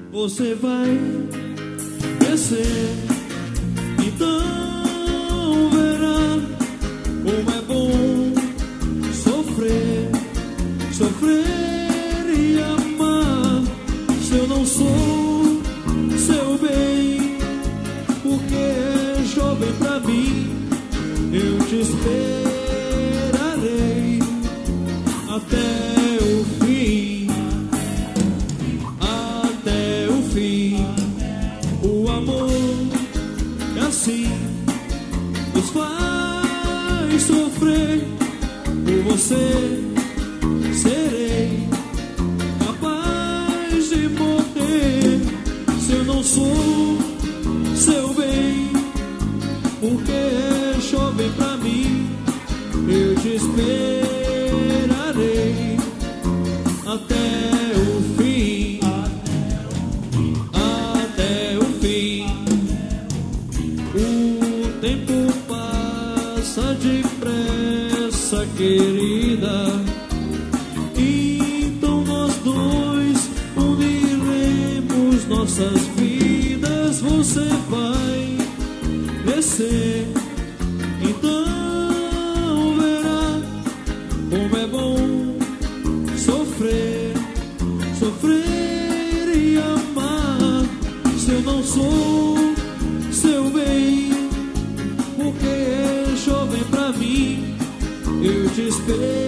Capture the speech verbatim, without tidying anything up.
você vai crescer. Então verá como é bom sofrer, sofrer e amar. Se eu não sou seu bem, porque é jovem pra mim, eu te esperarei até o fim, até o fim. O amor é assim, nos faz sofrer. Por você serei capaz de morrer. Se eu não sou seu bem, porque é jovem pra mim, eu te esperarei até o fim, até o fim. O tempo passa depressa, querida, então nós dois uniremos nossas vidas. Você vai crescer, então verá como é bom sofrer, sofrer e amar. Se eu não sou seu bem, porque é jovem pra mim, eu te espero